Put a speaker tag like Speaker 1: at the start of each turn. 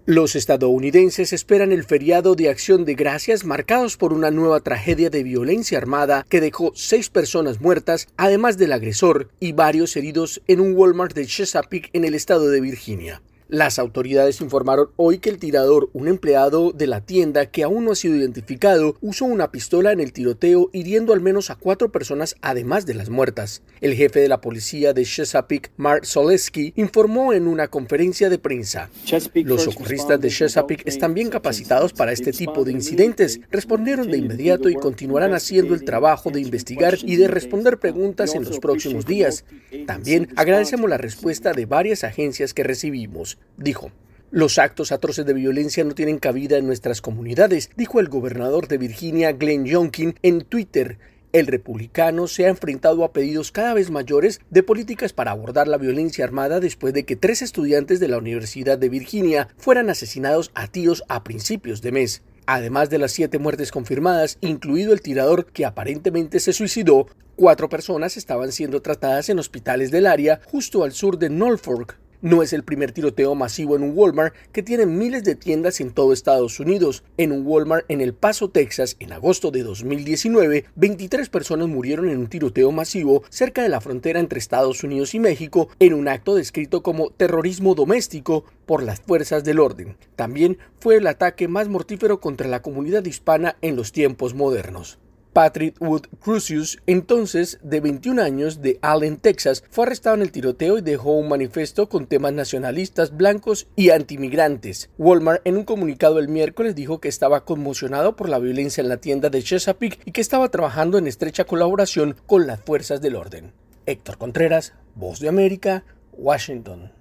Speaker 1: Los estadounidenses esperan el feriado de Acción de Gracias marcados por una nueva tragedia de violencia armada que dejó 6 personas muertas, además del agresor, y varios heridos en un Walmart de Chesapeake en el estado de Virginia. Las autoridades informaron hoy que el tirador, un empleado de la tienda que aún no ha sido identificado, usó una pistola en el tiroteo hiriendo al menos a 4 personas además de las muertas. El jefe de la policía de Chesapeake, Mark Zaleski, informó en una conferencia de prensa: "Los socorristas de Chesapeake están bien capacitados para este tipo de incidentes. Respondieron de inmediato y continuarán haciendo el trabajo de investigar y de responder preguntas en los próximos días. También agradecemos la respuesta de varias agencias que recibimos", dijo. Los actos atroces de violencia no tienen cabida en nuestras comunidades, dijo el gobernador de Virginia, Glenn Youngkin, en Twitter. El republicano se ha enfrentado a pedidos cada vez mayores de políticas para abordar la violencia armada después de que 3 estudiantes de la Universidad de Virginia fueran asesinados a tiros a principios de mes. Además de las 7 muertes confirmadas, incluido el tirador que aparentemente se suicidó, 4 personas estaban siendo tratadas en hospitales del área justo al sur de Norfolk. No es el primer tiroteo masivo en un Walmart, que tiene miles de tiendas en todo Estados Unidos. En un Walmart en El Paso, Texas, en agosto de 2019, 23 personas murieron en un tiroteo masivo cerca de la frontera entre Estados Unidos y México, en un acto descrito como terrorismo doméstico por las fuerzas del orden. También fue el ataque más mortífero contra la comunidad hispana en los tiempos modernos. Patrick Wood Crusius, entonces de 21 años, de Allen, Texas, fue arrestado en el tiroteo y dejó un manifiesto con temas nacionalistas, blancos y antimigrantes. Walmart, en un comunicado el miércoles, dijo que estaba conmocionado por la violencia en la tienda de Chesapeake y que estaba trabajando en estrecha colaboración con las fuerzas del orden. Héctor Contreras, Voz de América, Washington.